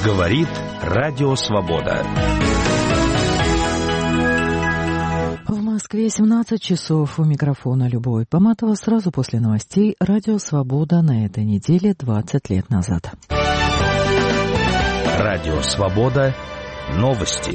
Говорит Радио Свобода. В Москве 17 часов. У микрофона Любовь Поматова. Сразу после новостей Радио Свобода на этой неделе 20 лет назад. Радио Свобода. Новости.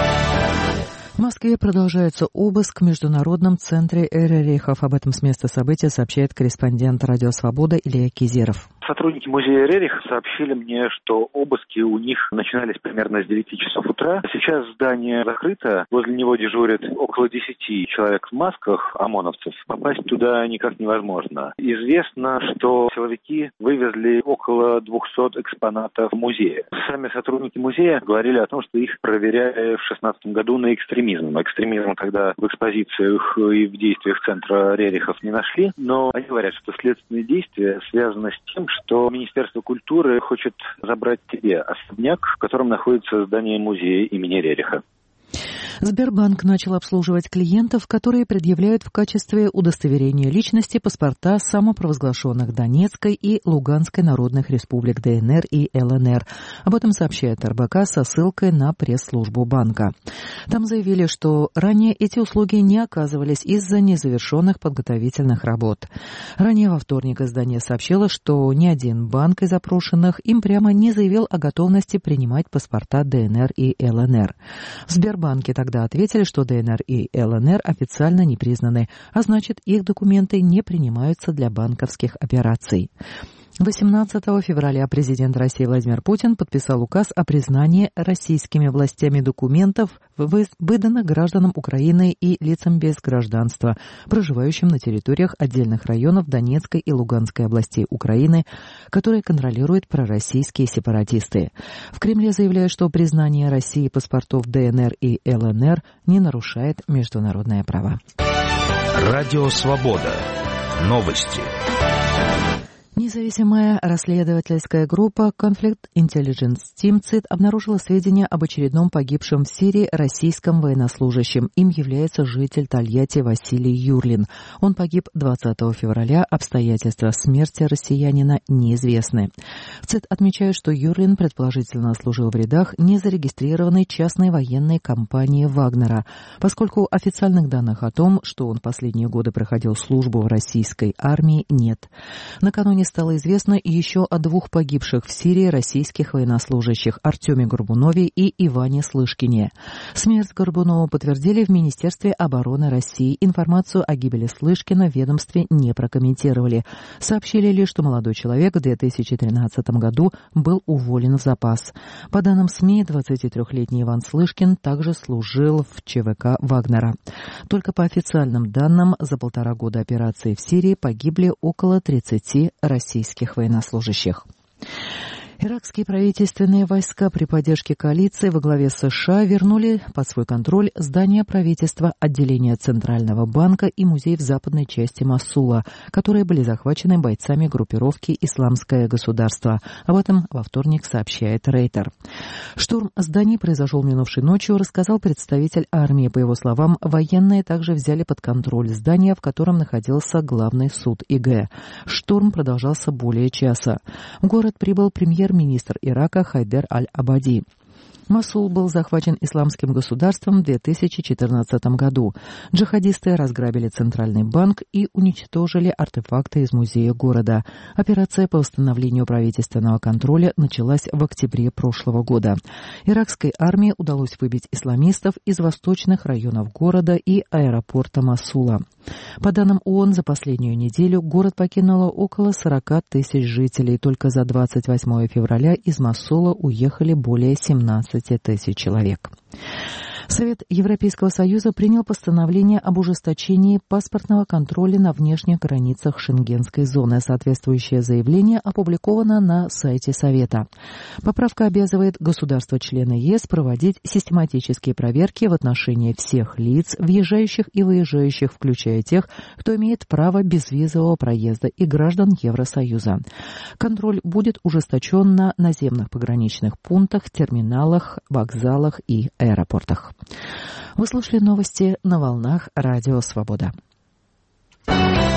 В Москве продолжается обыск в Международном центре Эрерихов. Об этом с места события сообщает корреспондент Радио Свобода Илья Кизеров. Сотрудники музея Эрерих сообщили мне, что обыски у них начинались примерно с 9 часов утра. Сейчас здание закрыто, возле него дежурят около 10 человек в масках, ОМОНовцев. Попасть туда никак невозможно. Известно, что силовики вывезли около 200 экспонатов музея. Сами сотрудники музея говорили о том, что их проверяли в 2016 году на экстремизм. Экстремизм, когда в экспозициях и в действиях центра Эрерихов не нашли, но они говорят, что следственные действия связаны с тем, что Министерство культуры хочет забрать себе особняк, в котором находится здание музея имени Эрериха. Сбербанк начал обслуживать клиентов, которые предъявляют в качестве удостоверения личности паспорта самопровозглашенных Донецкой и Луганской народных республик ДНР и ЛНР. Об этом сообщает РБК со ссылкой на пресс-службу банка. Там заявили, что ранее эти услуги не оказывались из-за незавершенных подготовительных работ. Ранее во вторник издание сообщило, что ни один банк из опрошенных им прямо не заявил о готовности принимать паспорта ДНР и ЛНР. В Сбербанке тогда ответили, что ДНР и ЛНР официально не признаны, а значит, их документы не принимаются для банковских операций. 18 февраля президент России Владимир Путин подписал указ о признании российскими властями документов, выданных гражданам Украины и лицам без гражданства, проживающим на территориях отдельных районов Донецкой и Луганской областей Украины, которые контролируют пророссийские сепаратисты. В Кремле заявляют, что признание России паспортов ДНР и ЛНР не нарушает международное право. Радио Свобода. Новости. Независимая расследовательская группа Conflict Intelligence Team ЦИТ обнаружила сведения об очередном погибшем в Сирии российском военнослужащем. Им является житель Тольятти Василий Юрлин. Он погиб 20 февраля. Обстоятельства смерти россиянина неизвестны. ЦИТ отмечает, что Юрлин предположительно служил в рядах незарегистрированной частной военной компании «Вагнера», поскольку официальных данных о том, что он в последние годы проходил службу в российской армии, нет. Накануне стало известно еще о 2 погибших в Сирии российских военнослужащих Артеме Горбунове и Иване Слышкине. Смерть Горбунова подтвердили в Министерстве обороны России. Информацию о гибели Слышкина в ведомстве не прокомментировали. Сообщили лишь, что молодой человек в 2013 году был уволен в запас. По данным СМИ, 23-летний Иван Слышкин также служил в ЧВК Вагнера. Только по официальным данным, за 1,5 года операции в Сирии погибли около 30 российских военнослужащих. Иракские правительственные войска при поддержке коалиции во главе с США вернули под свой контроль здания правительства, отделения Центрального банка и музей в западной части Мосула, которые были захвачены бойцами группировки «Исламское государство». Об этом во вторник сообщает Рейтер. Штурм зданий произошел минувшей ночью, рассказал представитель армии. По его словам, военные также взяли под контроль здание, в котором находился главный суд ИГ. Штурм продолжался более часа. В город прибыл премьер-министр Ирака Хайдер Аль-Абади. Мосул был захвачен Исламским государством в 2014 году. Джихадисты разграбили Центральный банк и уничтожили артефакты из музея города. Операция по восстановлению правительственного контроля началась в октябре прошлого года. Иракской армии удалось выбить исламистов из восточных районов города и аэропорта Мосула. По данным ООН, за последнюю неделю город покинуло около 40 тысяч жителей. Только за 28 февраля из Мосула уехали более 17 тысяч человек. Совет Европейского Союза принял постановление об ужесточении паспортного контроля на внешних границах Шенгенской зоны. Соответствующее заявление опубликовано на сайте Совета. Поправка обязывает государства-члены ЕС проводить систематические проверки в отношении всех лиц, въезжающих и выезжающих, включая тех, кто имеет право безвизового проезда, и граждан Евросоюза. Контроль будет ужесточен на наземных пограничных пунктах, терминалах, вокзалах и аэропортах. Вы слушали новости на волнах Радио Свобода.